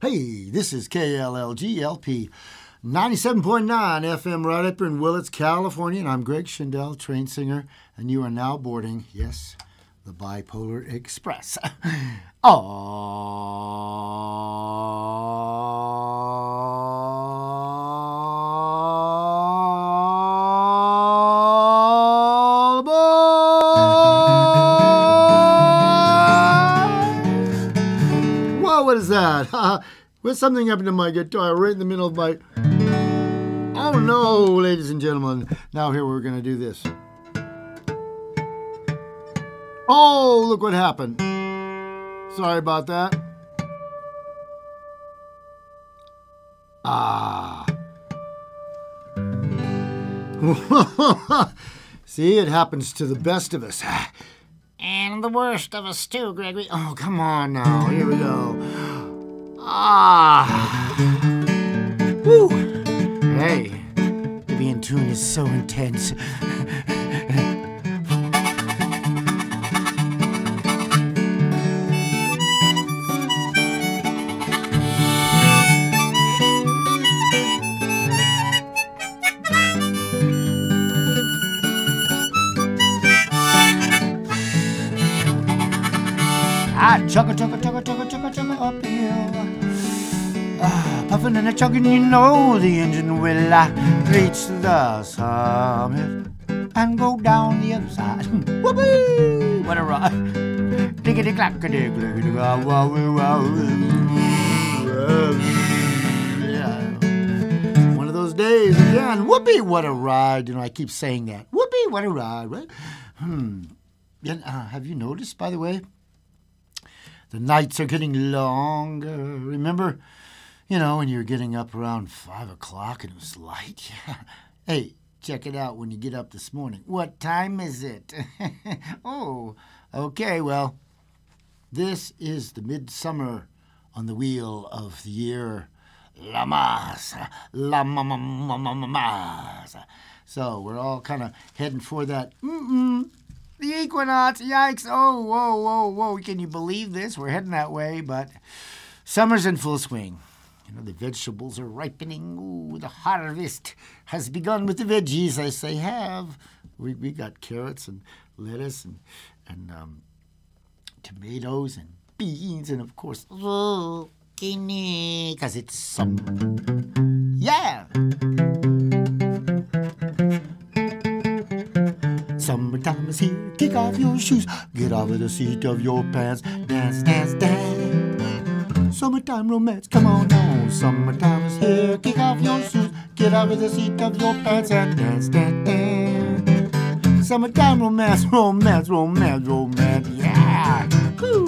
Hey, this is KLLG-LP 97.9 FM right up in Willits, California, and I'm Greg Schindel, train singer, and you are now boarding, yes, the Bipolar Express. All aboard! Whoa, what is that? Where's something happened to my guitar right in the middle of my... Oh no, ladies and gentlemen. Now here we're going to do this. Oh, look what happened. Sorry about that. See, it happens to the best of us. And the worst of us too, Gregory. Oh, come on now. Here we go. Woo. Hey, to be in tune is so intense. Chugga uphill. Puffing and a chugging, you know the engine will reach the summit and go down the other side. Whoopee! What a ride! Diggity clackity clickety wow wow wow. One of those days again. Whoopee! What a ride! You know, I keep saying that. Whoopee! What a ride! Right? Have you noticed, by the way? The nights are getting longer. Remember, you know, when you were getting up around 5 o'clock and it was light? Yeah. Hey, check it out when you get up this morning. What time is it? Oh, okay, well, this is the midsummer on the wheel of the year. La Masa. So we're all kind of heading for that. The equinox, yikes, oh, whoa. Can you believe this? We're heading that way, but summer's in full swing. You know, the vegetables are ripening. Ooh, the harvest has begun with the veggies, as they have. We got carrots and lettuce and tomatoes and beans and, of course, zucchini, because it's summer. Yeah! Summertime is here, kick off your shoes, get out of the seat of your pants, dance, dance, dance. Summertime romance, come on now. Summertime is here, kick off your shoes, get out of the seat of your pants and dance, dance, dance. Summertime romance, romance, romance, romance, yeah. Woo.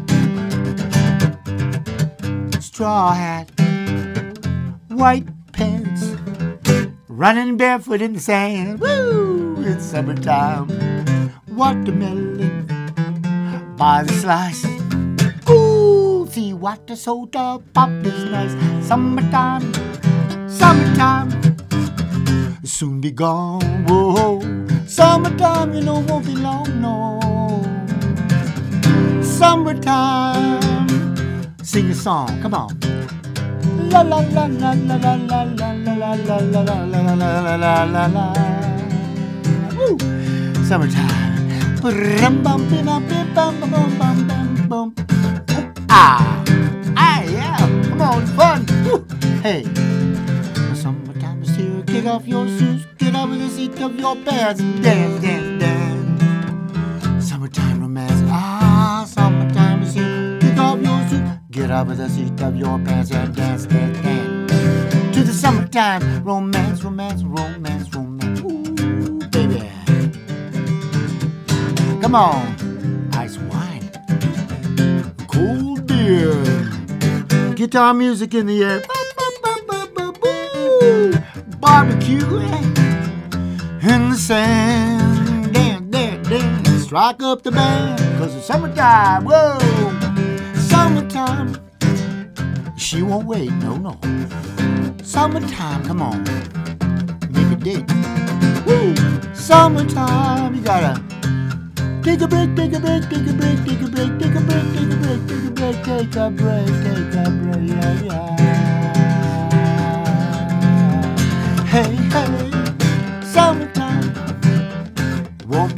Straw hat, white pants, running barefoot in the sand, woo. It's summertime. Watermelon by the slice. Ooh, see water soda pop is nice. Summertime, summertime, soon be gone. Whoa, summertime, you know, won't be long, no. Summertime, sing a song, come on. La la la la la la la la la la la la la la la la. Summertime. Yeah. Come on, it's fun. Woo. Hey. Summertime is here. Kick off your shoes. Get out of the seat of your pants. Dance, dance, dance. Summertime romance. Summertime is here. Kick off your shoes. Get out of the seat of your pants and dance, dance, dance. To the summertime romance, romance, romance, romance. Ooh, baby. Come on, ice wine, cold beer, guitar music in the air, barbecue in the sand, dance, dance, dance, strike up the band, 'cause it's summertime, whoa, summertime, she won't wait, no, summertime, come on, make a date, woo, summertime, you gotta take a break, take a break, take a break, take a break, take a break, take a break, take a break, take a break, take a break, yeah.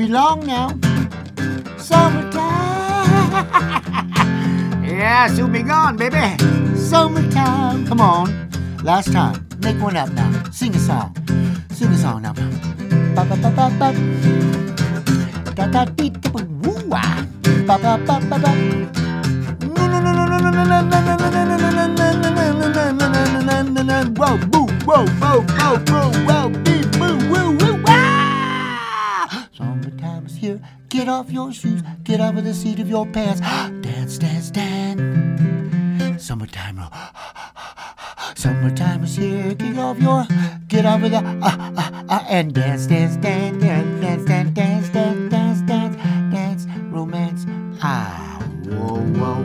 belong now. Summertime. Yeah, soon be gone, baby. Summertime. Come on. Last time. Make one up now. Sing a song. Sing a song now. Ba ba ba ba ba. Da da dee da ba woo ah. Ba ba ba ba ba. No no no no no no no no no no no no no no no. Whoa boo whoa whoa whoa whoa whoa beep boo woo woo ah. Summertime is here. Get off your shoes. Get out of the seat of your pants. Dance dance dance. Summertime. Summertime is here. Get out of the and dance, dance, dance, dance, dance, dance, dance, dance, dance, dance, dance, romance. Ah, whoa, whoa,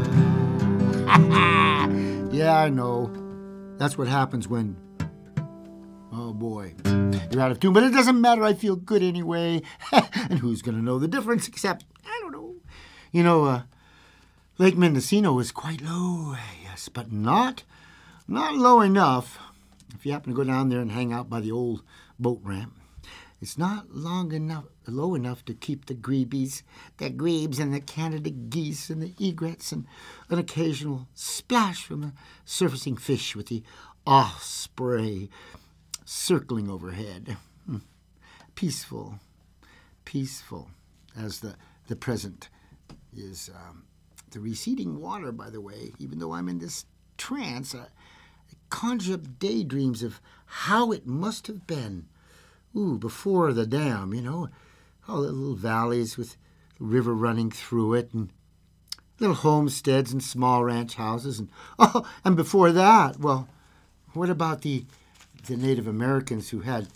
whoa. Yeah, I know. That's what happens when, oh boy, you're out of tune. But it doesn't matter. I feel good anyway. And who's gonna know the difference except, I don't know. You know, Lake Mendocino is quite low, yes, but not low enough. If you happen to go down there and hang out by the old boat ramp, it's not low enough to keep the grebes and the Canada geese and the egrets and an occasional splash from a surfacing fish with the osprey circling overhead. Peaceful as the present is. The receding water, by the way, even though I'm in this trance, I conjure up daydreams of how it must have been, before the dam, you know, all the little valleys with the river running through it, and little homesteads and small ranch houses, and before that, well, what about the Native Americans who had,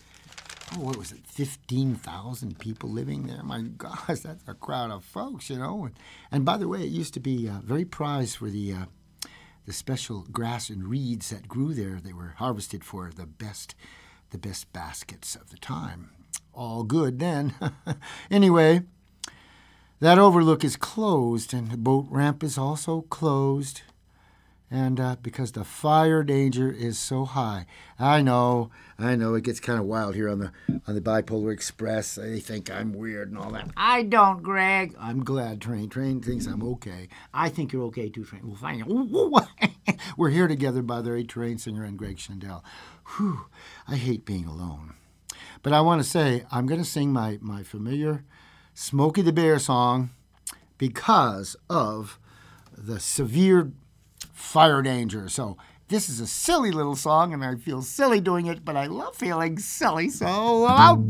15,000 people living there? My gosh, that's a crowd of folks, you know. And by the way, it used to be very prized for the special grass and reeds that grew there. They were harvested for the best baskets of the time. All good then. Anyway, that overlook is closed, and the boat ramp is also closed. And because the fire danger is so high. I know, it gets kind of wild here on the Bipolar Express. They think I'm weird and all that. I don't, Greg. I'm glad Train thinks I'm okay. I think you're okay too, Train. We'll find out. We're here together, by the way, Train singer and Greg Shandell. Whew, I hate being alone. But I want to say, I'm going to sing my familiar Smokey the Bear song because of the severe fire danger. So this is a silly little song, and I feel silly doing it, but I love feeling silly. So,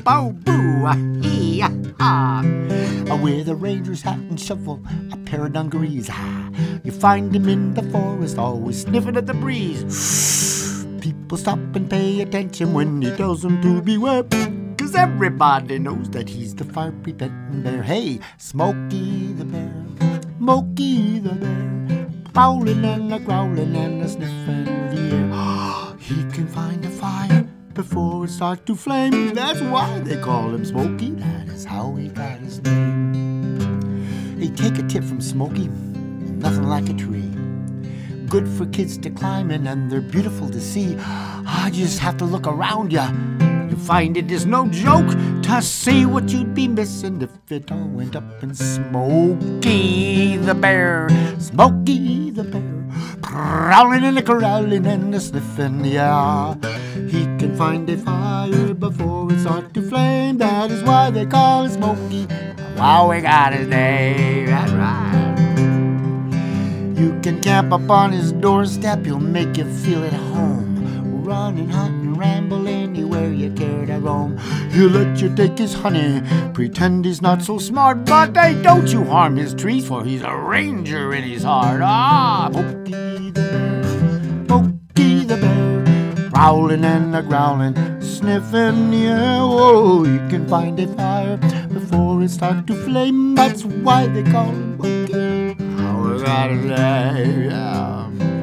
with a ranger's hat and shovel, a pair of dungarees, you find him in the forest, always sniffing at the breeze. People stop and pay attention when he tells them to beware, 'cause everybody knows that he's the fire-preventing bear. Hey, Smokey the Bear, Smokey the Bear, prowling and a growling and a sniffing the air. He can find a fire before it starts to flame. That's why they call him Smokey. That is how he got his name. Hey, take a tip from Smokey. Nothing like a tree. Good for kids to climb in, and they're beautiful to see. I just have to look around ya. You find it is no joke to see what you'd be missing if it all went up in Smokey the Bear. Smokey the Bear, prowling and a growling and a sniffing, yeah. He can find a fire before it starts to flame. That is why they call him Smokey. Wow, we got his name, that's right. You can camp up on his doorstep, he'll make you feel at home. Run and hunt and ramble anywhere you care to roam. He'll let you take his honey, pretend he's not so smart, but hey, don't you harm his trees, for he's a ranger in his heart. Smokey the Bear, Smokey the Bear, prowling and a growling, sniffing, yeah. Oh, he can find a fire before it starts to flame. That's why they call him Smokey. Oh, I gotta say, yeah.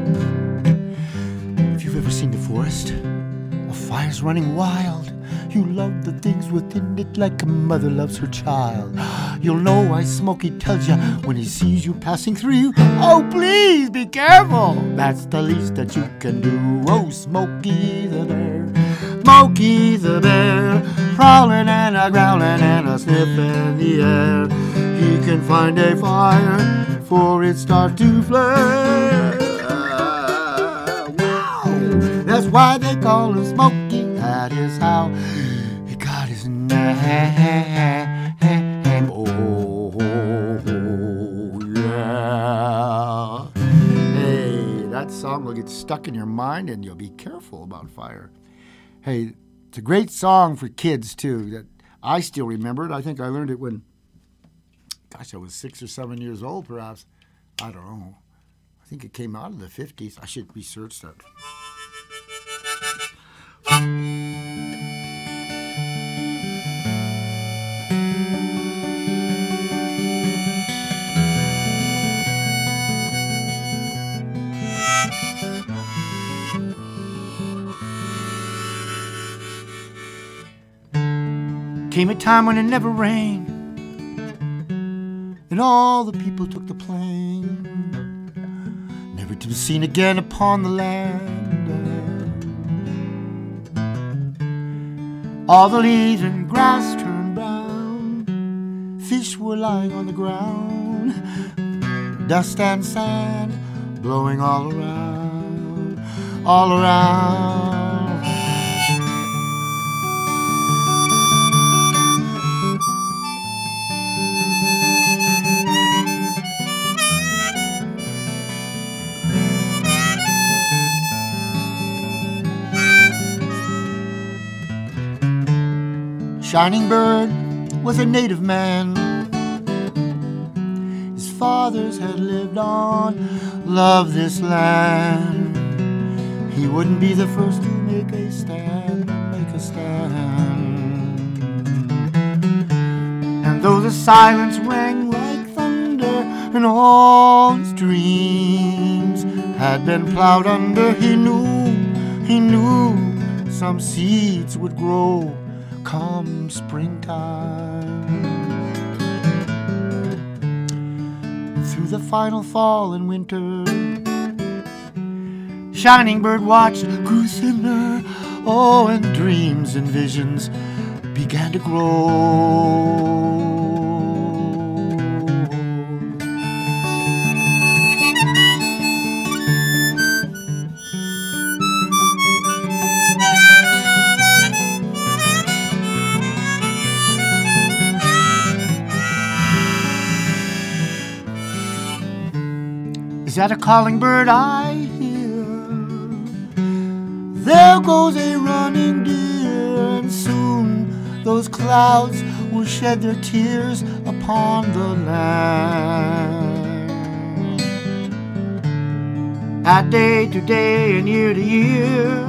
Ever seen the forest? A fire's running wild. You love the things within it like a mother loves her child. You'll know why Smokey tells you when he sees you passing through. Oh, please be careful. That's the least that you can do. Oh, Smokey the Bear, Smokey the Bear, prowling and a growling and a sniff in the air. He can find a fire before it starts to flare. Wow! That's why they call him Smokey. That is how he got his name. Oh, yeah. Hey, that song will get stuck in your mind and you'll be careful about fire. Hey, it's a great song for kids, too, that I still remember it. I think I learned it when, gosh, I was 6 or 7 years old, perhaps. I don't know. I think it came out in the 50s. I should research that. Came a time when it never rained, and all the people took the plane, never to be seen again upon the land. All the leaves and grass turned brown, fish were lying on the ground, dust and sand blowing all around, all around. Shining Bird was a native man. His fathers had lived on, loved this land. He wouldn't be the first to make a stand, And though the silence rang like thunder, and all his dreams had been plowed under, he knew some seeds would grow come springtime. Through the final fall and winter, Shining Bird watched, grew thinner, oh, and dreams and visions began to grow. Is that a calling bird I hear? There goes a running deer, and soon those clouds will shed their tears upon the land. At day to day and year to year,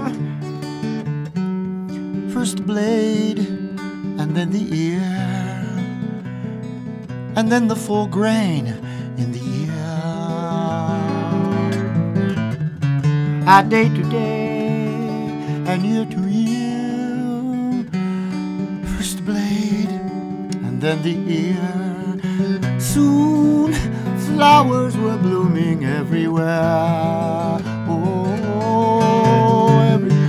first the blade and then the ear, and then the full grain in the ear. At day to day and year to year, first the blade and then the ear. Soon flowers were blooming everywhere. Oh, everywhere.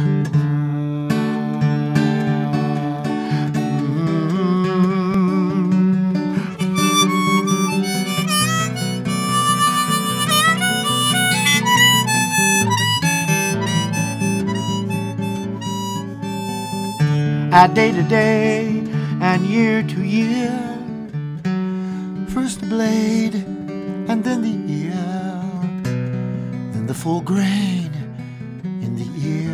At day to day and year to year, first the blade and then the ear, then the full grain in the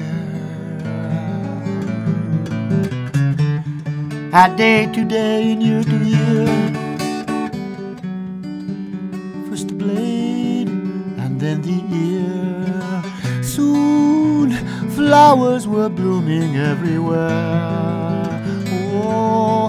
ear. At day to day and year to year, first the blade and then the ear. Soon flowers were blooming everywhere. Oh,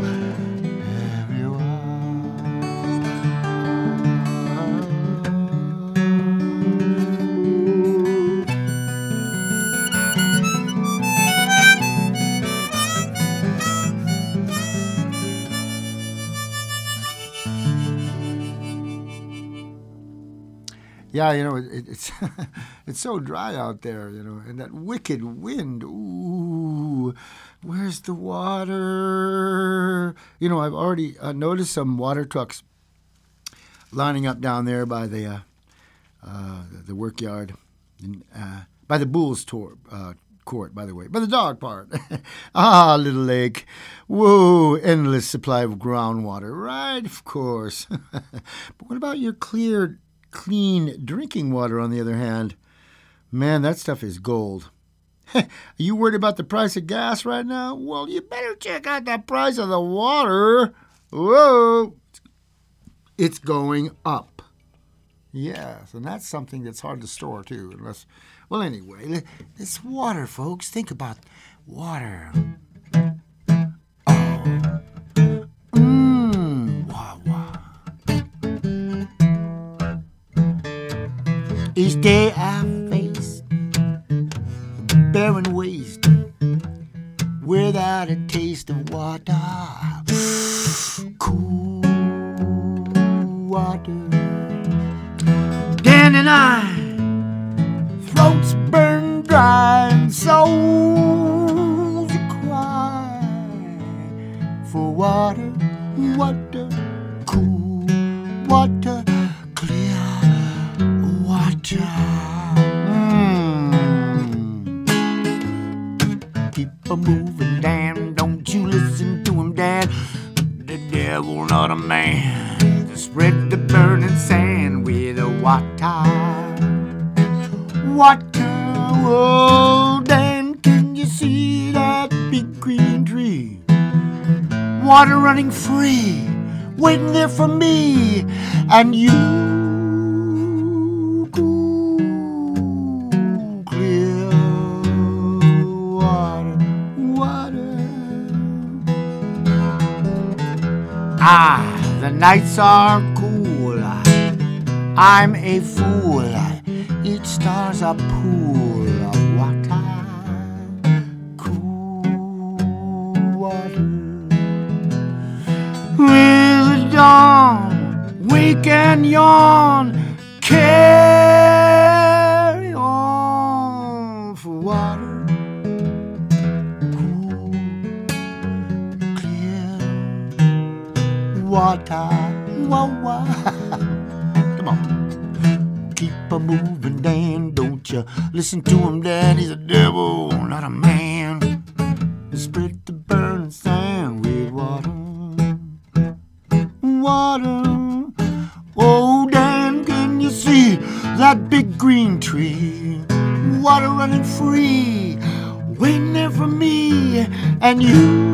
yeah, you know, it's it's so dry out there, you know, and that wicked wind, ooh, Where's the water? You know, I've already noticed some water trucks lining up down there by the work yard, and, by the Bulls court, by the way, by the dog park. Ah, little lake. Whoa, endless supply of groundwater. Right, of course. But what about your clear, clean drinking water, on the other hand? Man, that stuff is gold. Are you worried about the price of gas right now? Well, you better check out the price of the water. Whoa, it's going up. Yes, and that's something that's hard to store, too, unless... Well, anyway, it's water, folks. Think about water. Oh. Wah, wah. Each day I face barren waste without a taste of water. Cool water. Dan and I, throats burn dry and souls cry for water, water, cool water, clear water. Keep a moving, Dan. Don't you listen to him, Dan. The devil, not a man, to spread the burning sand with the water. Water, oh, Dan, can you see that big green tree? Water running free, waiting there for me and you. Cool, clear water, water. Ah, the nights are cool. I'm a fool. Each star's a pool of water, cool water. With the dawn, wake and yawn, carry on for water, cool, clear water. Wah, wah. Come on. Keep a moving, Dan, don't you listen to him, Dan. He's a devil, not a man. Spread the burning sand with water, water. Oh, Dan, can you see that big green tree? Water running free, waiting there for me and you.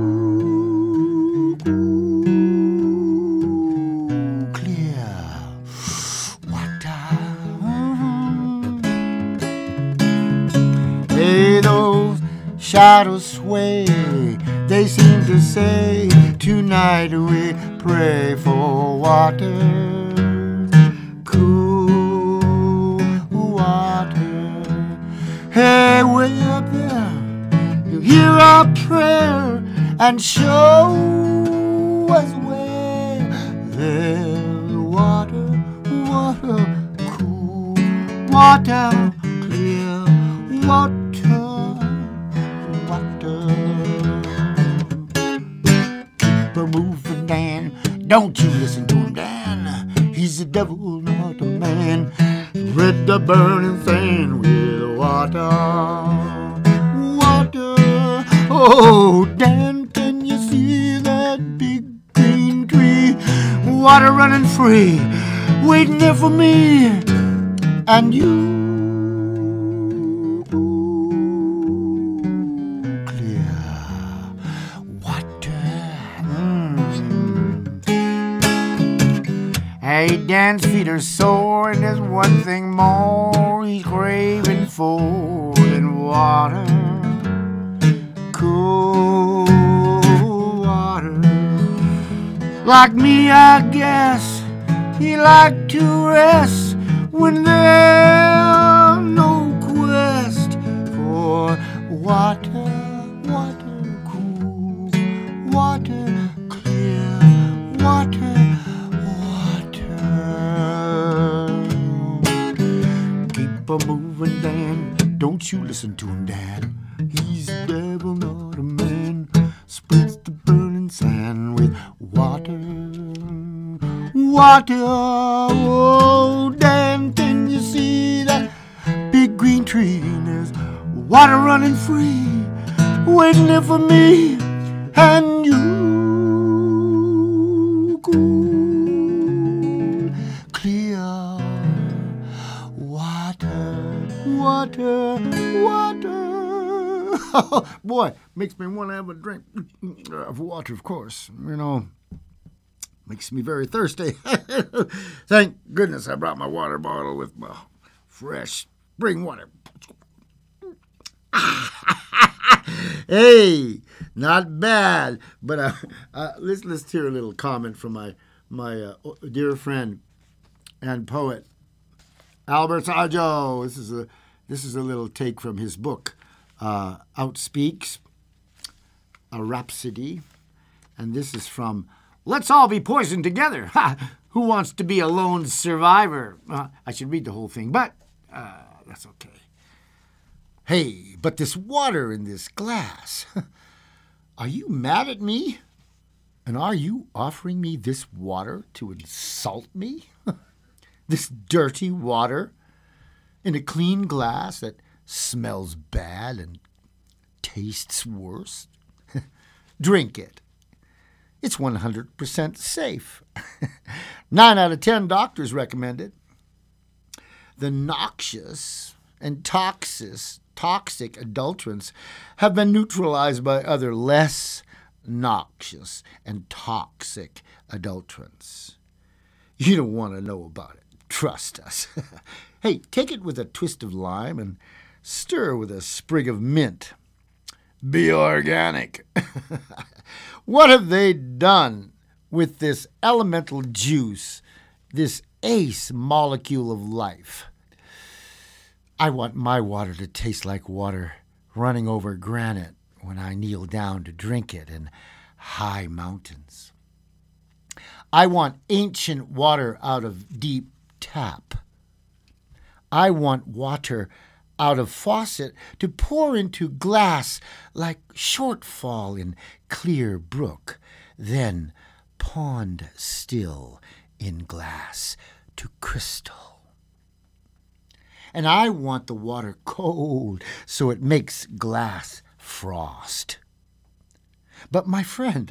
Shadows sway, they seem to say, tonight we pray for water, cool water. Hey, way up there, you hear our prayer and show us where there's water, water, cool water, clear water. Keep a moving, Dan. Don't you listen to him, Dan. He's the devil, not a man. Red the burning sand with water, water. Oh, Dan, can you see that big green tree? Water running free, waiting there for me and you. Hey, Dan's feet are sore, and there's one thing more he's craving for than water, cool water. Like me, I guess he like to rest when there's no quest for water, water, cool water, clear water. Keep a moving, Dan. Don't Don't you listen to him, Dad. He's a devil, not a man. Spreads the burning sand with water. Water, oh, Dan, can you see that big green tree? There's water running free, waiting there for me and you. Cool, clear water, water, water. Oh, boy, makes me want to have a drink of water, of course. You know, makes me very thirsty. Thank goodness I brought my water bottle with my fresh spring water. Hey, not bad. But let's hear a little comment from my dear friend and poet, Albert Sajo. This is a little take from his book, Outspeaks, a Rhapsody. And this is from Let's All Be Poisoned Together. Who wants to be a lone survivor? I should read the whole thing, but that's okay. Hey, but this water in this glass. Are you mad at me? And are you offering me this water to insult me? This dirty water in a clean glass that smells bad and tastes worse? Drink it. It's 100% safe. 9 out of 10 doctors recommend it. The noxious and toxic adulterants have been neutralized by other less noxious and toxic adulterants. You don't want to know about it. Trust us. Hey, take it with a twist of lime and stir with a sprig of mint. Be organic. What have they done with this elemental juice, this ace molecule of life? I want my water to taste like water running over granite when I kneel down to drink it in high mountains. I want ancient water out of deep tap. I want water out of faucet to pour into glass like shortfall in clear brook, then pond still in glass to crystal. And I want the water cold so it makes glass frost. But my friend,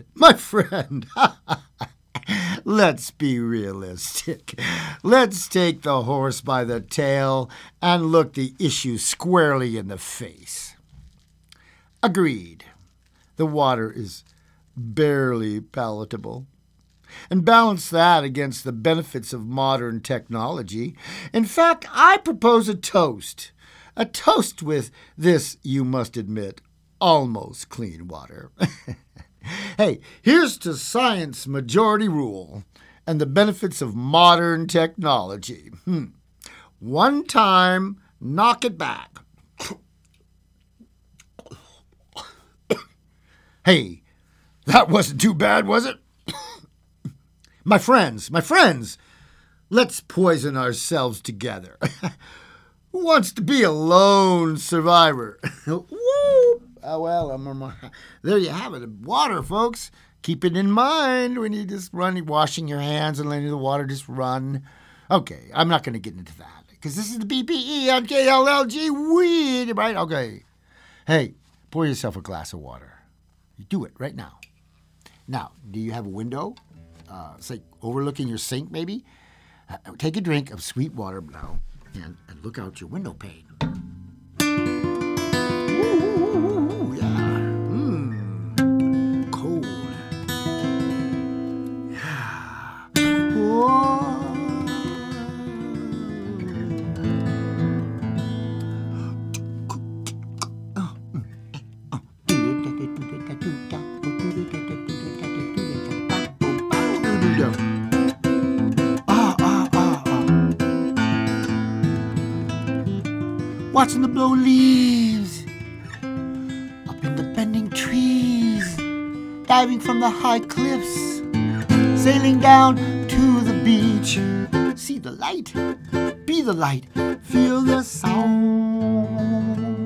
let's be realistic. Let's take the horse by the tail and look the issue squarely in the face. Agreed, the water is barely palatable. And balance that against the benefits of modern technology. In fact, I propose a toast. A toast with this, you must admit, almost clean water. Hey, here's to science majority rule and the benefits of modern technology. One time, knock it back. Hey, that wasn't too bad, was it? My friends, let's poison ourselves together. Who wants to be a lone survivor? Woo! Oh, well, there you have it. Water, folks. Keep it in mind when you just washing your hands and letting the water just run. Okay, I'm not going to get into that because this is the BPE on KLLG weed, right? Okay. Hey, pour yourself a glass of water. You do it right now. Now, do you have a window? It's like overlooking your sink, maybe? Take a drink of sweet water now and look out your window pane. Ooh, yeah. Cold. Yeah. Whoa. Watching the blow leaves up in the bending trees, diving from the high cliffs, sailing down to the beach. See the light, be the light, feel the sound.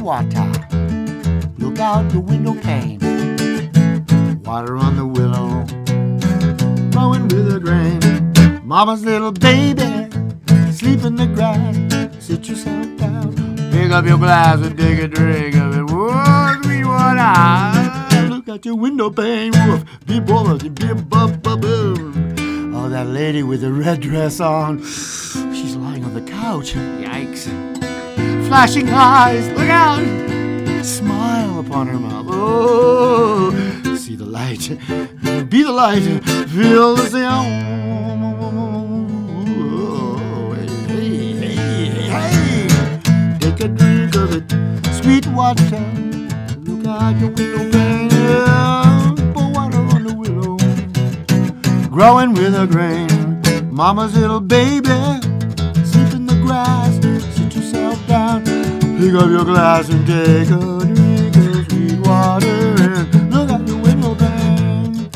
water. Look out the window pane. Water on the willow, growing with the grain. Mama's little baby, sleep in the grass. Sit yourself down, pick up your glass and take a drink of it. Whoa, sweet water. Look out your window pane. Woof, beep, bubba, beep, bub, bub, boom. Oh, that lady with the red dress on. She's lying on the couch. Yikes. Flashing eyes, look out. Smile upon her mouth. Oh, see the light. Be the light. Feel the sound. Oh, hey, hey, hey. Take a drink of it. Sweet water. Look out your window pane. Pour water on the willow. Growing with a grain. Mama's little baby. Sleep in the grass. Sit yourself down. Pick up your glass and take a drink of sweet water and look out your window pane.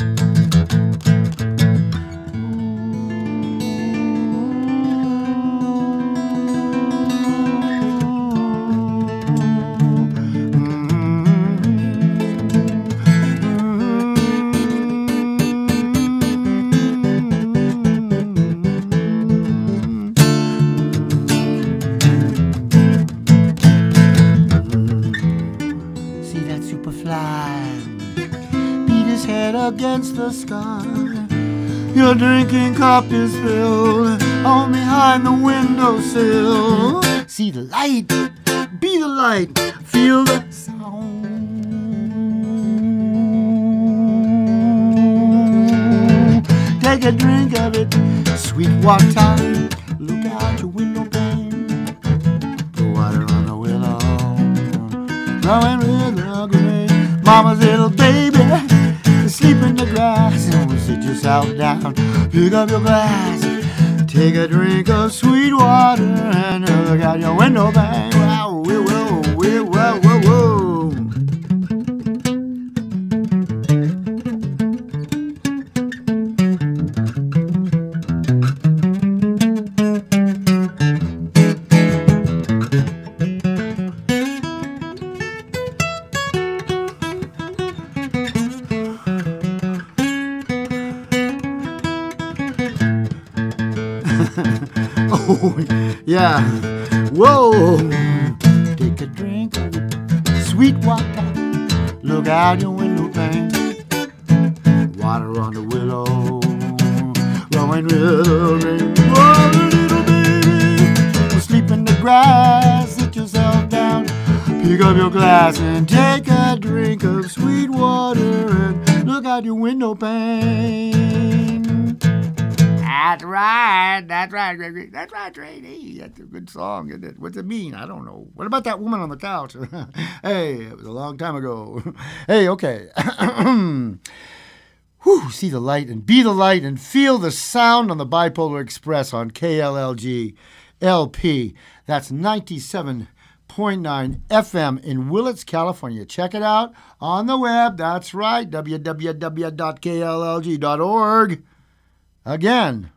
Beat his head against the sky. Your drinking cup is filled on behind the windowsill. See the light, be the light, feel the sound. Take a drink of it, sweet water. Look out your window pane. The water on the willow, growing with the grain. Mama's little baby, sleep in the grass. And sit yourself down, pick up your glass, take a drink of sweet water, and look out your window pane. Wow, whoa, whoa, whoa, whoa, whoa. Oh, yeah. Whoa. Take a drink of sweet water. Look out your window pane. Water on the willow, blowing with the rain. Oh, little baby, sleep in the grass. Sit yourself down, pick up your glass and take a drink of sweet water and look out your window pane. That's right, Gregory. That's right, Trady. That's a good song, isn't it? What's it mean? I don't know. What about that woman on the couch? Hey, it was a long time ago. Hey, okay. Whew, see the light and be the light and feel the sound on the Bipolar Express on KLLG LP. That's 97.9 FM in Willits, California. Check it out on the web. That's right, www.kllg.org. Again,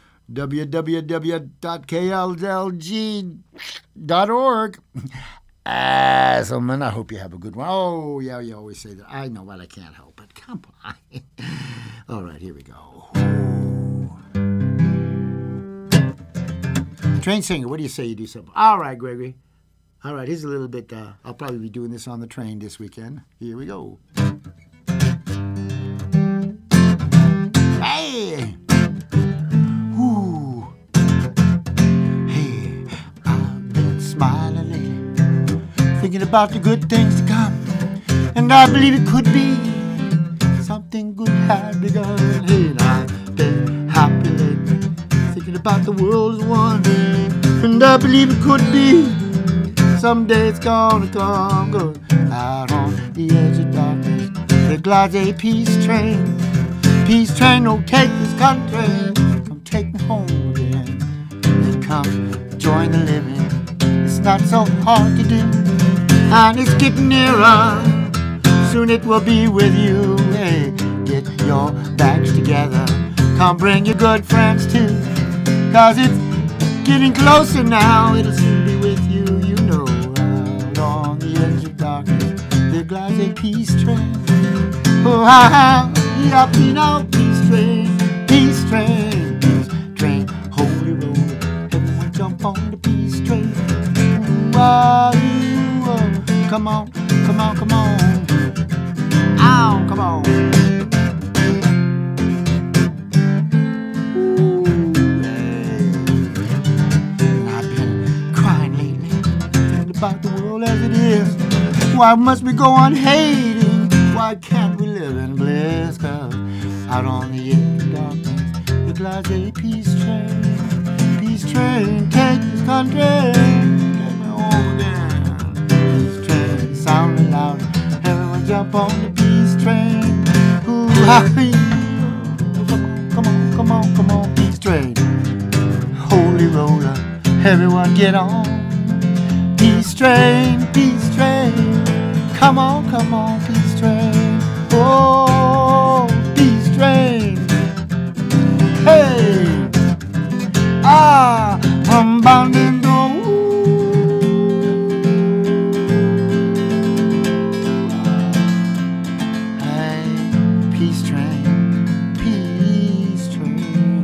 www.kllg.org. So, man, I hope you have a good one. Oh, yeah, you always say that. I know, but I can't help it. Come on. All right, here we go. Train singer, what do you say you do something? All right, Gregory. All right, here's a little bit. I'll probably be doing this on the train this weekend. Here we go. Hey! Ooh. Hey, I've been smiling lately, thinking about the good things to come, and I believe it could be something good had begun. Hey, and I've been happy lately, thinking about the world as one, and I believe it could be someday it's gonna come. Good. Out on the edge of darkness, there glides a peace train. Peace train, don't take this country. Come take me home again. Come join the living. It's not so hard to do, and it's getting nearer. Soon it will be with you. Hey, get your bags together. Come bring your good friends too, 'cause it's getting closer now. It'll soon be with you, you know. Out on the edge glides a peace train. Oh, ha, ha, you know, peace train, peace train, peace train. Holy roller, everyone jump on the peace train. Come on, come on, come on. Ow, come on. About the world as it is. Why must we go on hating? Why can't we live in bliss? 'Cause out on the edge of darkness there glides a peace train. Peace train, take this country, take me home again. Peace train, sounding loud, everyone jump on the peace train. Ooh, come on, come on, come on, peace train. Holy roller, everyone get on. Peace train, come on, peace train. Oh, peace train. Hey, I'm bound and go. Hey, peace train, peace train.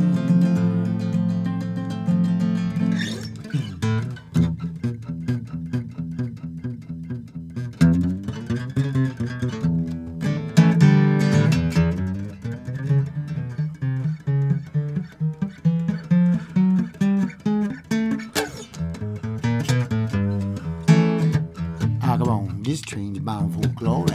Come on, this train's bound for glory.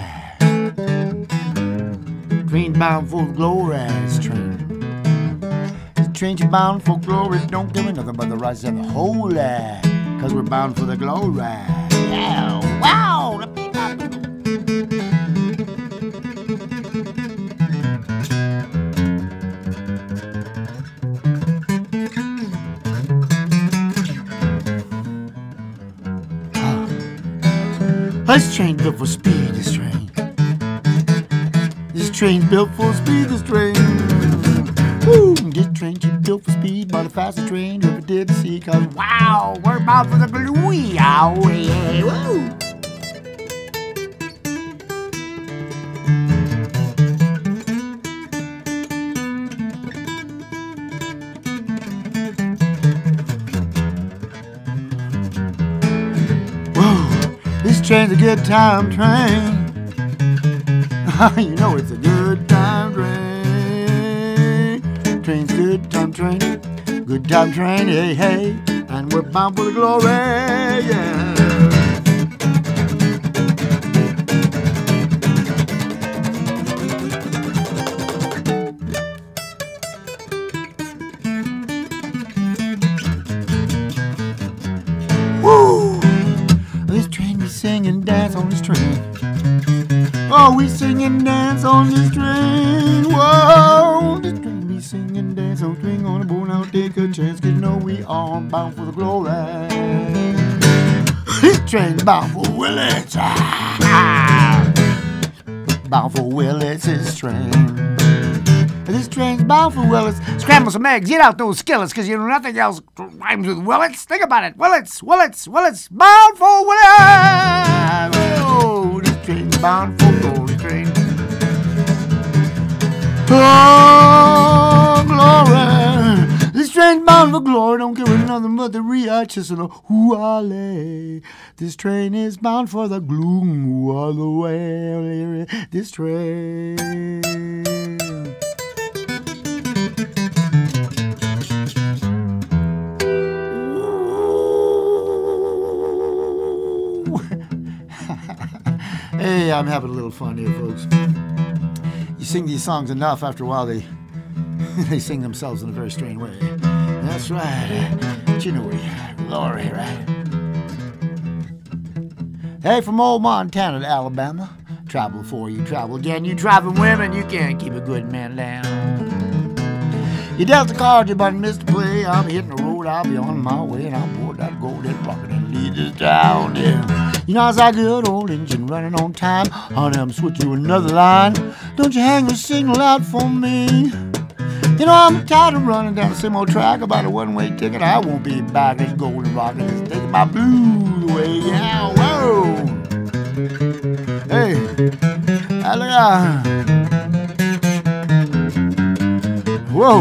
Train's bound for glory, this train. This train's bound for glory. Don't give me nothing but the rights and the holy. 'Cause we're bound for the glory. Yeah, wow. This train built for speed, this train. This train's built for speed, this train. Woo! This train's built for speed, but the fastest train you ever did see. 'Cause wow, we're bound for the glory. Oh, yeah, woo! This train's a good time train. You know it's a good time train. Train's good time train. Good time train, hey, hey. And we're bound for the glory, yeah. Woo! This train, we sing and dance on this train. Oh, we sing and dance on this train. Whoa, this train, we sing and dance on swing on a boat. Now take a chance, 'cause you know we are bound for the glory. This train's bound for Willits. Bound for Willits, this train. This train's bound for Willits. Scramble some eggs, get out those skillets, 'cause you know nothing else rhymes with Willits. Think about it. Willits, Willits, Willits, bound for Willits. Oh, this train's bound for Gold Train. Oh, glory. This train's bound for glory. Don't give it nothing but the righteous and the wale. This train is bound for the gloom all the way. This train. Hey, I'm having a little fun here, folks. You sing these songs enough, after a while they sing themselves in a very strange way. That's right. But you know we glory, right? Hey, from old Montana to Alabama, travel before you travel again. You driving women, you can't keep a good man down. You dealt the cards, you but missed the play. I'll be hitting the road, I'll be on my way, and I'm bored that golden rocket and lead us down, yeah. You know, it's that good old engine running on time. Honey, I'm switching to another line. Don't you hang your signal out for me. You know, I'm tired of running down the same old track about a one-way ticket. I won't be back. This golden rocket is taking my blues away. Yeah, whoa. Hey. Look out. Whoa.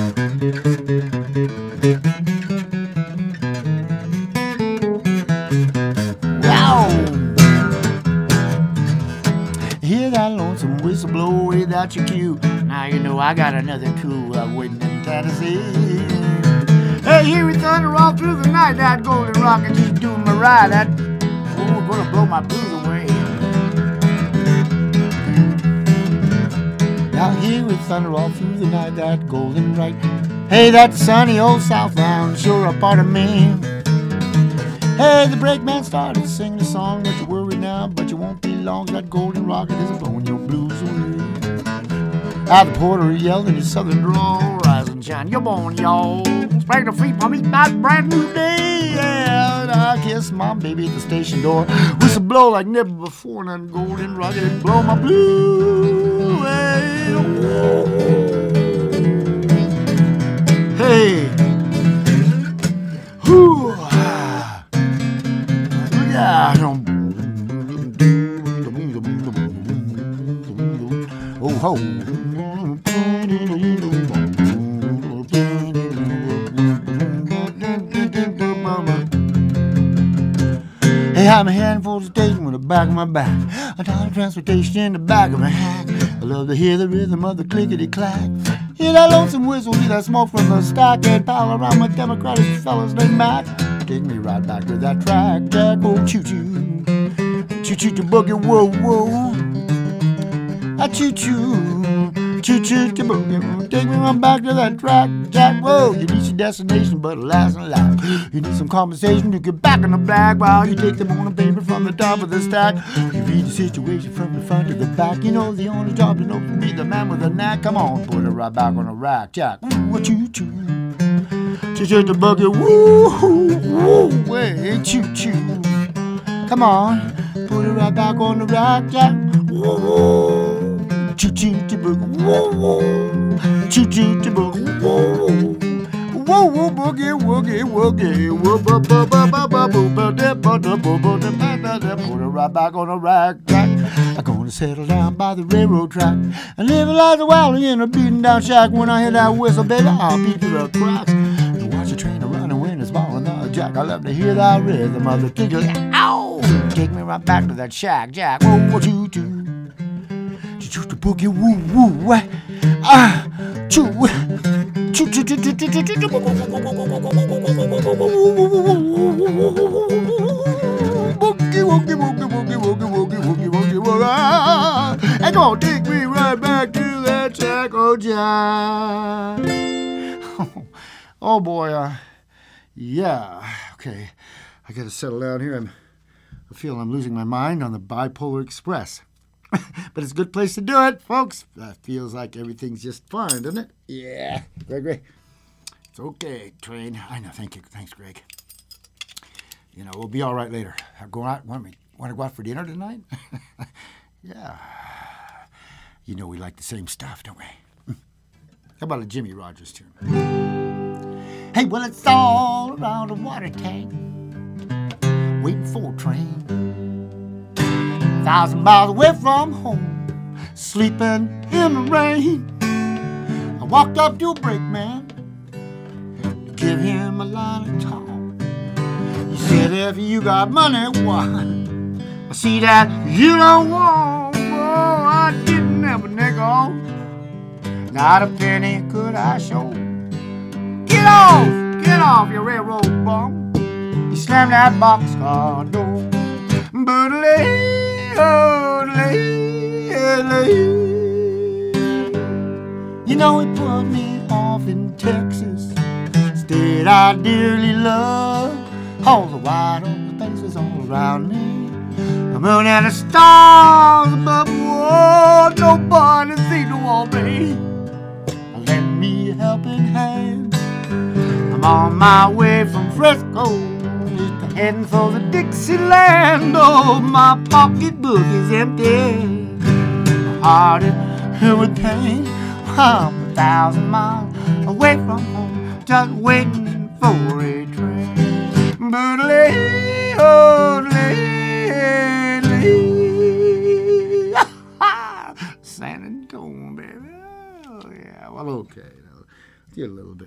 Wow. Hear that lonesome whistle blow way that your cue. Now you know I got another crew waiting in Tennessee. Hey, hear it thunder all through the night. That golden rocket just doing my ride. That gonna blow my blues away. Now hear it thunder all through the night. That golden right. Hey, that sunny old Southbound sure a part of me. Hey, the brakeman started singing a song. Don't you worry now, but you won't be long. That golden rocket is blowing your blues away. Ah, the porter yelled in his southern drawl, rise and shine, you're born, y'all. Sprang to feet, meet that brand new day. Yeah, and I kissed my baby at the station door. Whistle blow like never before, and that golden rocket and blow my blues away. Hey, whoo, look out. Oh, ho. Hey, I'm heading for the station with the back of my back. A dollar transportation in the back of my hack. I love to hear the rhythm of the clickety-clack. Hear that lonesome whistle, hear that smoke from the stockade. Pile around with Democratic fellas named Mac. Take me right back to that track, Jack. Oh, choo-choo. Choo-choo to boogie, whoa, whoa. I choo-choo. Choo-choo to boogie. Take me right back to that track, Jack. Whoa, you reach your destination, but alas and alack, you need some compensation to get back in the black while you take the morning paper from the top of the stack. You read the situation from the front to the back. You know the only job you know to be the man with a knack. Come on, put it right back on the rack, Jack. Ooh, choo-choo. Choo-choo to boogie. Woo, woo, way, choo-choo. Come on, put it right back on the rack, Jack. Woo. Choo-choo to boogie, whoa, whoa. Choo-choo to boogie, whoa, whoa, whoa, boogie, woogie, woogie, whoa, ba ba ba ba ba boo ba da ba da ba ba da ba da da. Put it right back on the rack, Jack. I'm gonna settle down by the railroad track and live like a wild in a beaten down shack. When I hear that whistle, baby, I'll beat to the cracks and watch the train running when it's falling on the jack. I love to hear that rhythm of the tinkle. Ow! Take me right back to that shack, Jack. Whoa, choo-choo. Choo to boogie woo woo ah choo choo choo choo choo choo choo choo boogie woogie woogie woogie woogie woogie woogie woogie woogie. And gonna take me right back to that Chaco Jack. Oh boy, yeah. Okay, I gotta settle down here. I feel I'm losing my mind on the Bipolar Express. But it's a good place to do it, folks. That feels like everything's just fine, doesn't it? Yeah. Greg. It's okay, train. I know. Thank you. Thanks, Greg. You know, we'll be all right later. Go out. Want to go out for dinner tonight? Yeah. You know we like the same stuff, don't we? How about a Jimmy Rogers tune? Hey, well, it's all around a water tank, waiting for a train. 1,000 miles away from home, sleeping in the rain. I walked up to a brakeman to give him a line of talk. He said, if you got money, why? I see that you don't want. Oh, I didn't have a nickel, not a penny could I show. Get off, you railroad bum. He slammed that boxcar door. You know he put me off in Texas, state I dearly love. All the wide open places all around me, the moon and the stars above. Whoa, nobody seemed to want me. Lend me a helping hand. I'm on my way from Frisco, heading for the Dixieland. Oh, my pocketbook is empty, my heart is filled with pain. I'm 1,000 miles away from home, just waiting for a train. Boodly, oodly, Okay, now get a little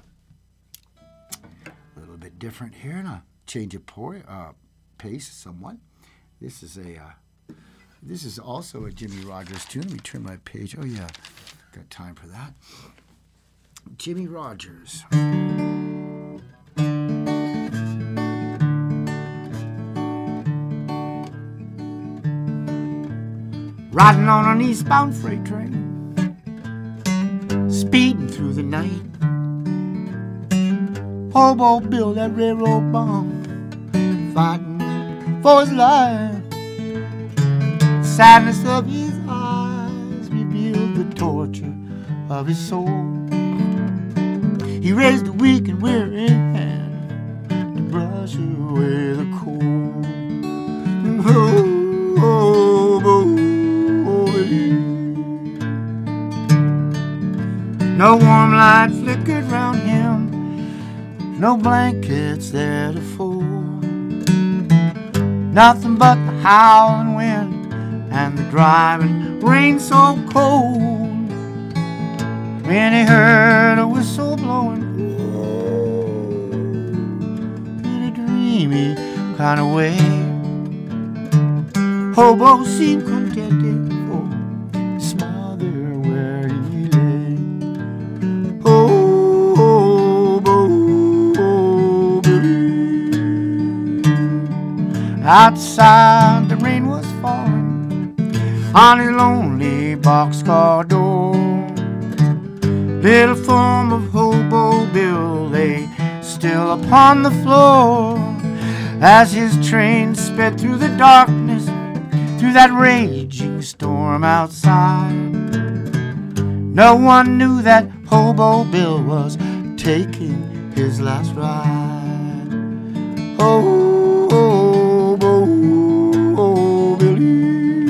bit different here, and I'll change pace somewhat. This is also a Jimmie Rodgers tune. Let me turn my page. Oh yeah, got time for that. Jimmie Rodgers. Riding on an eastbound freight train, speeding through the night. Hobo Bill, that railroad bum, fighting for his life. The sadness of his eyes revealed the torture of his soul. He raised a weak and weary hand to brush away the cold. No warm light flickered round him, no blankets there to fold. Nothing but the howling wind and the driving rain so cold. When he heard a whistle blowing in a dreamy kind of way, Hobo seemed contented for his smile there where he lay. Outside the rain was falling on his lonely boxcar door. Little form of Hobo Bill lay still upon the floor as his train sped through the darkness, through that raging storm outside. No one knew that Hobo Bill was taking his last ride. Hobo Billy.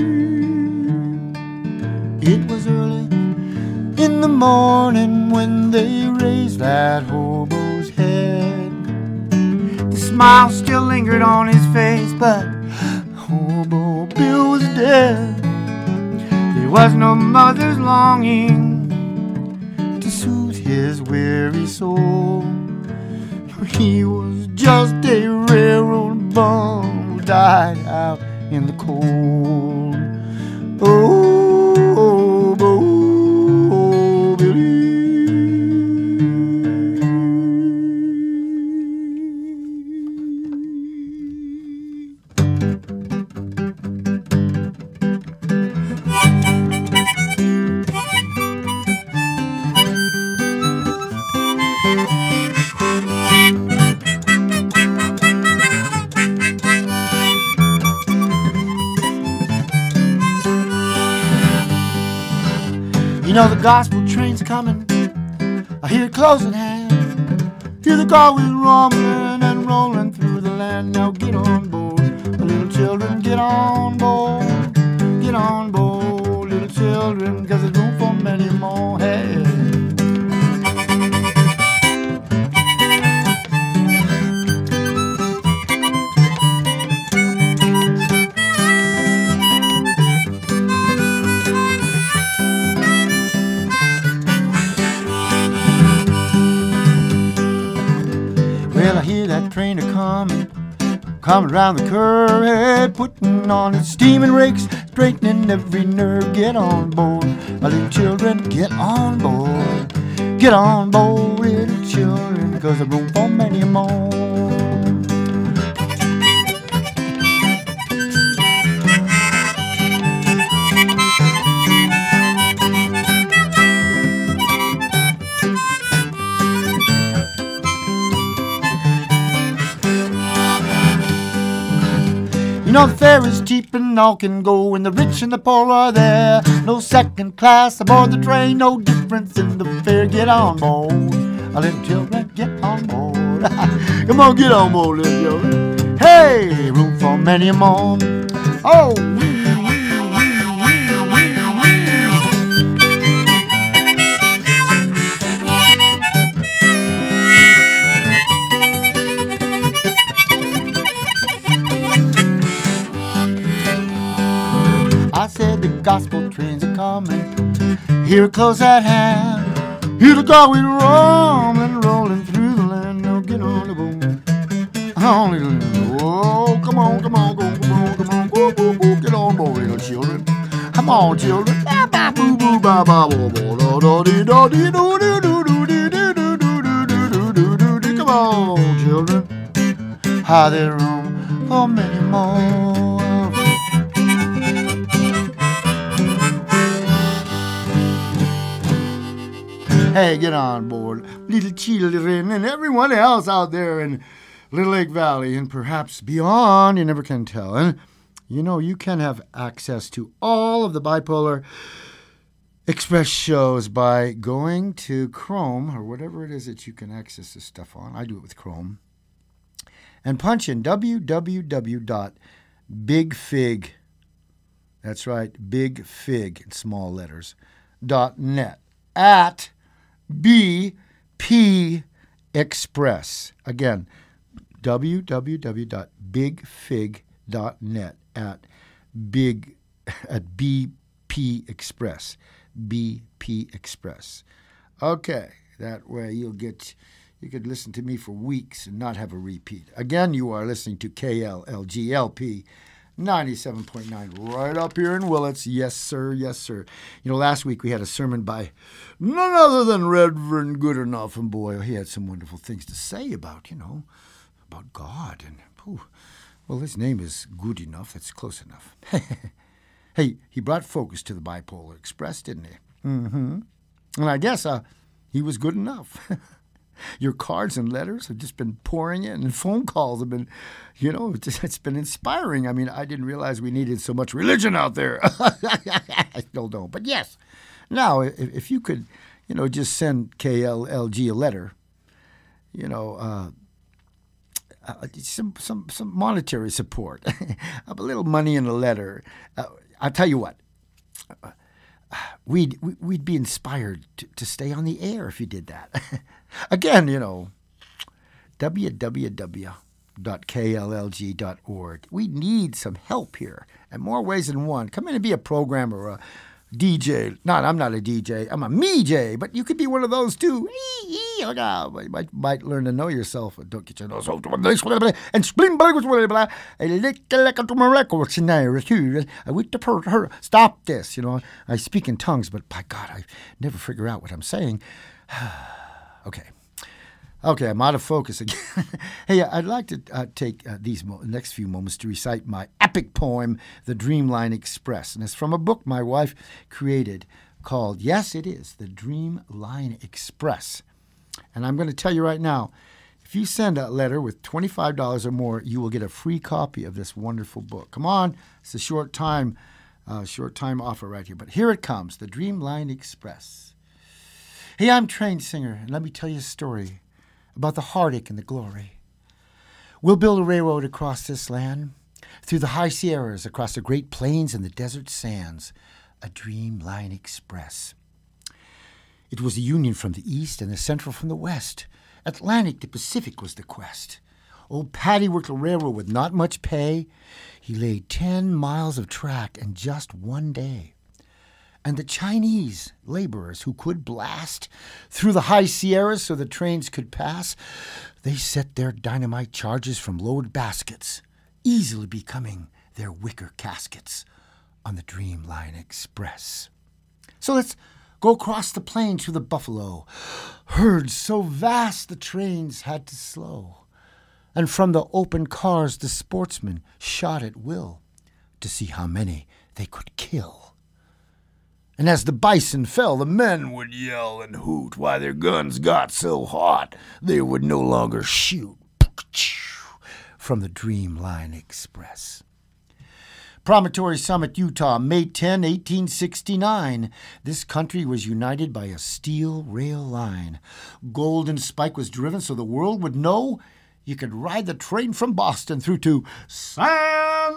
It was early in the morning when they raised that hobo's head. The smile still lingered on his face, but Hobo Bill was dead. There was no mother's longing to soothe his weary soul. He was just a railroad bum who died out in the cold. Hobo Billy. You know the gospel train's coming, I hear it close at hand. Hear the car wheels rumbling and rolling through the land. Now get on board, little children, get on board. Get on board, little children, 'cause there's room for many more. Hey. Well, I hear that train a-coming, coming round the curve, hey, putting on its steaming rakes, straightening every nerve. Get on board, my little children, get on board. Get on board, little children, 'cause there's room for many more. You know the fare is cheap and all can go, and the rich and the poor are there. No second class aboard the train, no difference in the fare. Get on board, my little children, get on board. Come on, get on board, little children. Hey, room for many more. Oh, I said the gospel trains are coming, here close at hand. Hear the car wheel rolling, rolling through the land. Now get on the boat. Oh, come on, come on, go, come on, come on, go, go, go. Get on board, little children. Come on, children. Ba ba boo boo ba ba bo bo do do dee do dee do do do do dee do do do do do do do do. Come on, children. How there room for many more. Hey, get on board, little children, and everyone else out there in Little Lake Valley and perhaps beyond. You never can tell. And you know, you can have access to all of the Bipolar Express shows by going to Chrome or whatever it is that you can access this stuff on. I do it with Chrome. And punch in www.bigfig. That's right, Big Fig in small letters. .net at BP Express. Again, www.bigfig.net at BP Express. BP Express. Okay, that way you could listen to me for weeks and not have a repeat. Again, you are listening to KLLGLP 97.9 right up here in Willits. Yes, sir. Yes, sir. You know, last week we had a sermon by none other than Reverend Goodenough, and boy, he had some wonderful things to say about, about God. And, well, his name is good enough. That's close enough. Hey, he brought focus to the Bipolar Express, didn't he? Mm-hmm. And I guess he was good enough. Your cards and letters have just been pouring in, and phone calls have been, it's been inspiring. I mean, I didn't realize we needed so much religion out there. I still don't. But yes, now, if you could, just send KLLG a letter, some monetary support, a little money in a letter. I'll tell you what. We'd be inspired to stay on the air if you did that. Again, www.kllg.org. We need some help here, and more ways than one. Come in and be a programmer or a DJ. I'm not a DJ. I'm a me-J, but you could be one of those too. You might learn to know yourself. Don't get your nose and stop this. I speak in tongues, but by God, I never figure out what I'm saying. Okay, I'm out of focus again. Hey, I'd like to take these next few moments to recite my epic poem, The Dreamline Express. And it's from a book my wife created called, yes, it is, The Dreamline Express. And I'm going to tell you right now, if you send a letter with $25 or more, you will get a free copy of this wonderful book. Come on, it's a short time offer right here. But here it comes, The Dreamline Express. Hey, I'm a trained singer, and let me tell you a story about the heartache and the glory. We'll build a railroad across this land, through the high Sierras, across the great plains and the desert sands, a Dreamline Express. It was the Union from the east and the Central from the west. Atlantic to Pacific was the quest. Old Paddy worked a railroad with not much pay. He laid 10 miles of track in just one day. And the Chinese laborers who could blast through the high Sierras so the trains could pass, they set their dynamite charges from lowered baskets, easily becoming their wicker caskets on the Dreamline Express. So let's go across the plains to the buffalo, herds so vast the trains had to slow. And from the open cars the sportsmen shot at will to see how many they could kill. And as the bison fell, the men would yell and hoot why their guns got so hot they would no longer shoot from the Dreamline Express. Promontory Summit, Utah, May 10, 1869. This country was united by a steel rail line. Golden Spike was driven so the world would know you could ride the train from Boston through to San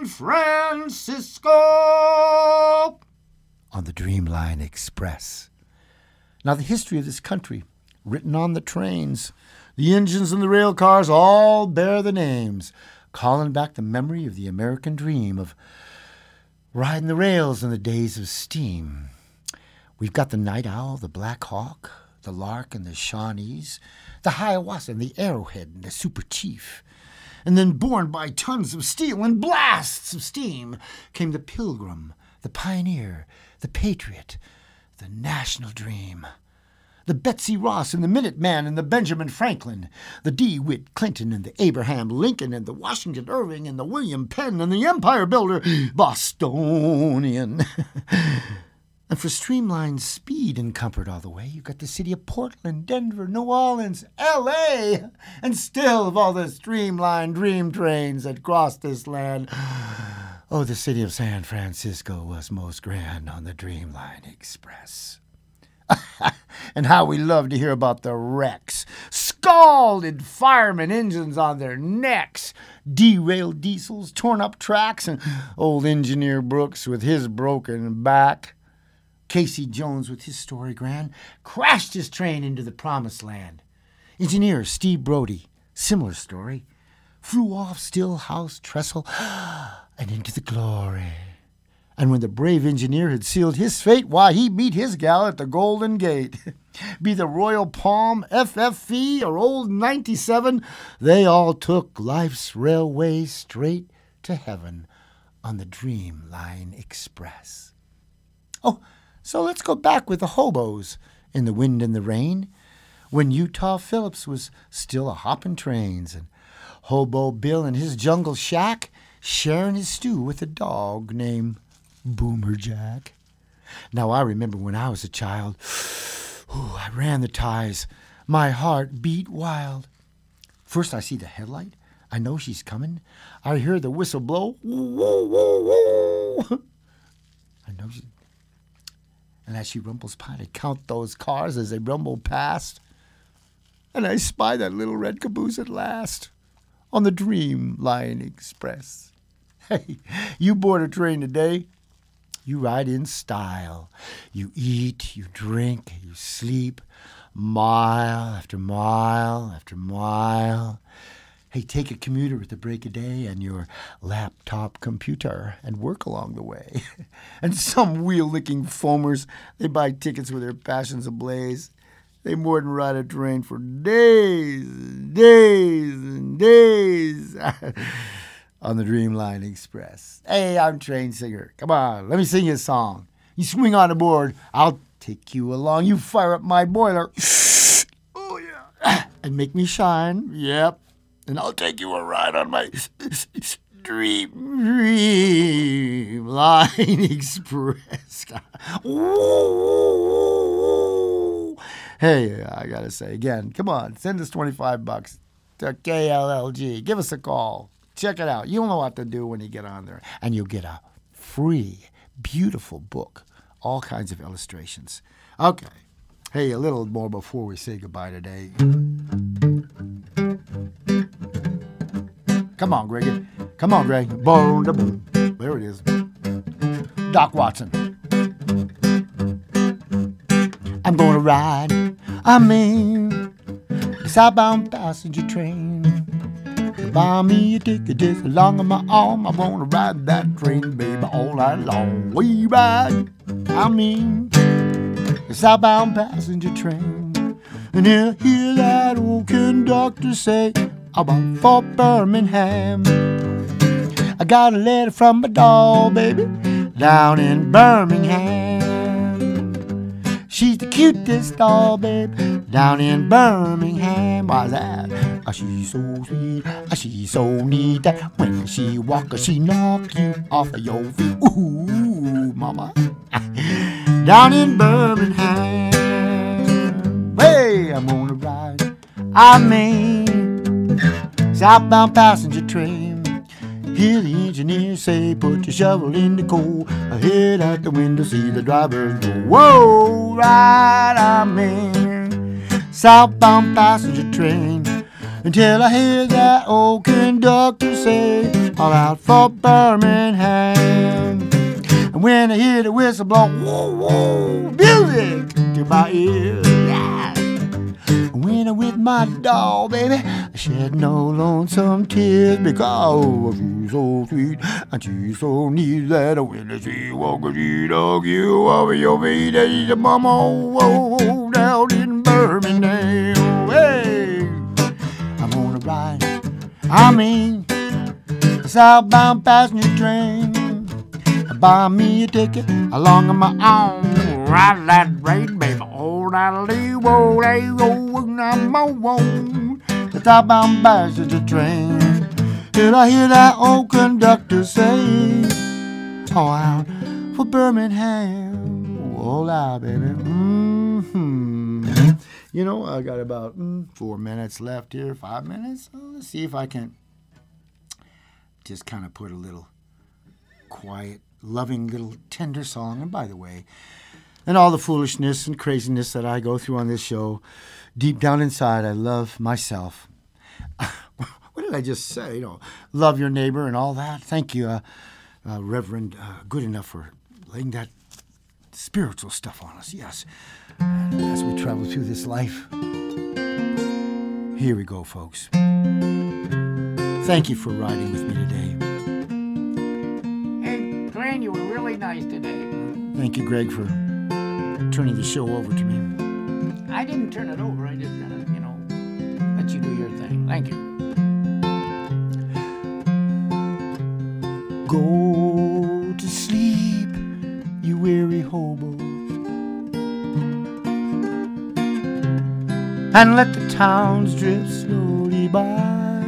Francisco on the Dreamline Express. Now, the history of this country, written on the trains, the engines and the rail cars all bear the names, calling back the memory of the American dream of riding the rails in the days of steam. We've got the Night Owl, the Black Hawk, the Lark and the Shawnees, the Hiawatha and the Arrowhead and the Super Chief. And then, borne by tons of steel and blasts of steam, came the Pilgrim, the Pioneer, the Patriot, the National Dream. The Betsy Ross and the Minuteman and the Benjamin Franklin, the DeWitt Clinton and the Abraham Lincoln and the Washington Irving and the William Penn and the Empire Builder Bostonian. And for streamlined speed and comfort all the way, you've got the city of Portland, Denver, New Orleans, L.A., and still of all the streamlined dream trains that crossed this land, oh, the city of San Francisco was most grand on the Dreamline Express. And how we love to hear about the wrecks, scalded firemen, engines on their necks, derailed diesels, torn up tracks, and old Engineer Brooks with his broken back. Casey Jones with his story grand crashed his train into the promised land. Engineer Steve Brody, similar story, flew off Stillhouse Trestle and into the glory. And when the brave engineer had sealed his fate, why, he beat his gal at the Golden Gate. Be the Royal Palm, FFV, or Old 97, they all took life's railway straight to heaven on the Dreamline Express. Oh, so let's go back with the hobos in the wind and the rain, when Utah Phillips was still a-hopping trains, and Hobo Bill in his jungle shack sharing his stew with a dog named Boomer Jack. Now I remember when I was a child, I ran the ties. My heart beat wild. First I see the headlight. I know she's coming. I hear the whistle blow. Whoa, whoa, whoa. I know she... And as she rumbles by, I count those cars as they rumble past. And I spy that little red caboose at last on the Dreamline Express. Hey, you board a train today, you ride in style. You eat, you drink, you sleep, mile after mile after mile. Hey, take a commuter at the break of day and your laptop computer and work along the way. And some wheel-licking foamers, they buy tickets with their passions ablaze. They more than ride a train for days and days and days. On the Dreamline Express. Hey, I'm Train Singer. Come on, let me sing you a song. You swing on aboard, I'll take you along. You fire up my boiler. Oh, yeah. And make me shine. Yep. And I'll take you a ride on my Dreamline Express. Hey, I gotta say again, come on, send us $25 to KLLG. Give us a call. Check it out. You'll know what to do when you get on there. And you'll get a free, beautiful book. All kinds of illustrations. Okay. Hey, a little more before we say goodbye today. Come on, Greg. Come on, Greg. Boom, da boom. There it is. Doc Watson. I'm going to ride, the southbound passenger train. Buy me a ticket just along on my arm. I wanna ride that train, baby, all night long. We ride, the southbound passenger train. And he'll hear that old conductor say, about for Birmingham. I got a letter from my doll, baby, down in Birmingham. She's the cutest doll, babe, down in Birmingham. Why's that? She's so sweet, she's so neat that when she walks, she knock you off of your feet. Ooh, mama. Down in Birmingham. Hey, I'm gonna ride, southbound passenger train. Hear the engineer say, put your shovel in the coal. I head out the window, see the driver go. Whoa, right, southbound passenger train. Until I hear that old conductor say, all out for Birmingham. And when I hear the whistle blow, whoa, whoa, music to my ears. Yeah. When I'm with my doll, baby, I shed no lonesome tears because she's so sweet and she's so neat that when she walks, she dog you over your feet. Hey, mama, oh, down in Birmingham. Birmingham. Hey, I'm gonna ride, southbound passenger train. Buy me a ticket along on my own. Ride that train, baby. Oh, that whoa, I'm on the southbound passenger train. Did I hear that old conductor say, oh, out for Birmingham. Oh, out, baby. You know, I got about 4 minutes left here, 5 minutes. So let's see if I can just kind of put a little quiet, loving little tender song. And by the way, and all the foolishness and craziness that I go through on this show, deep down inside, I love myself. What did I just say? You know, love your neighbor and all that. Thank you, Reverend Good Enough, for laying that spiritual stuff on us. Yes. And as we travel through this life, here we go, folks. Thank you for riding with me today. Hey, Glenn, you were really nice today. Thank you, Greg, for turning the show over to me. I didn't turn it over. I just kind of, let you do your thing. Thank you. Go to sleep, you weary hobo, and let the towns drift slowly by.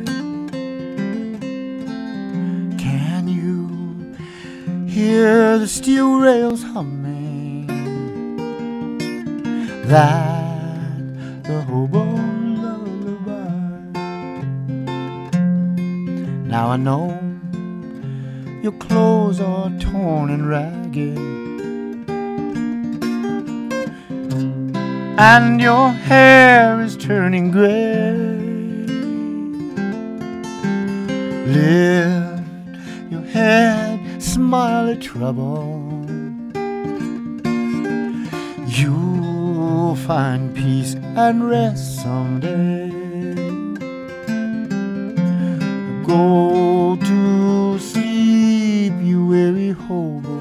Can you hear the steel rails humming? That the hobo lullaby. Now I know your clothes are torn and ragged, and your hair is turning gray. Lift your head, smile at trouble. You'll find peace and rest someday. Go to sleep, you weary hobo,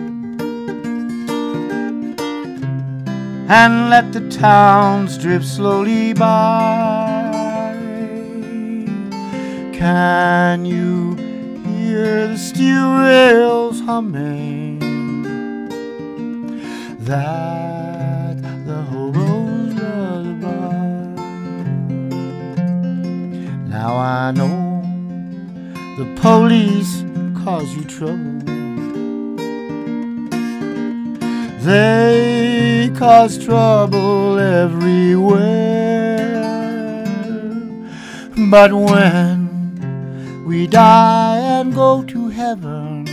and let the towns drift slowly by. Can you hear the steel rails humming? That the hobo's lullaby. Now I know the police cause you trouble. They cause trouble everywhere. But when we die and go to heaven,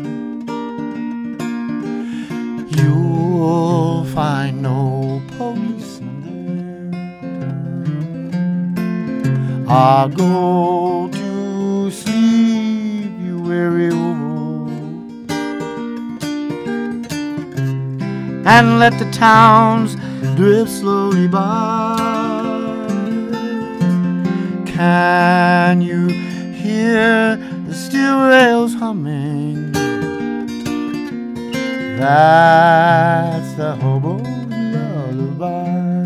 you'll find no policeman there. I'll go to sleep, you weary hobo, and let the towns drift slowly by. Can you hear the steel rails humming? That's the hobo's lullaby.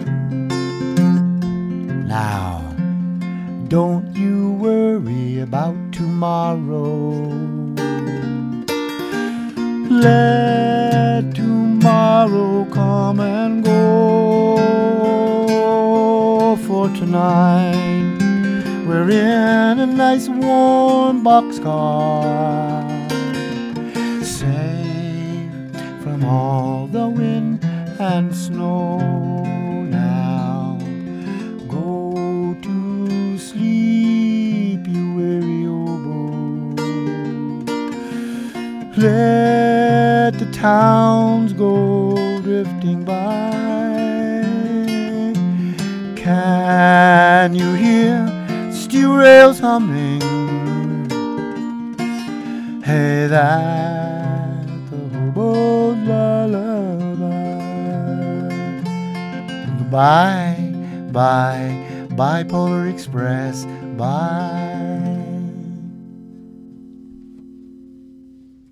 Now, don't you worry about tomorrow. Let tomorrow come and go. For tonight, we're in a nice warm boxcar, safe from all the wind and snow. Now, go to sleep, you weary hobo. Let the towns go drifting by. Can you hear steel rails humming? Hey, that's the hobo's lullaby. Bye, bye, bye, Polar Express, bye.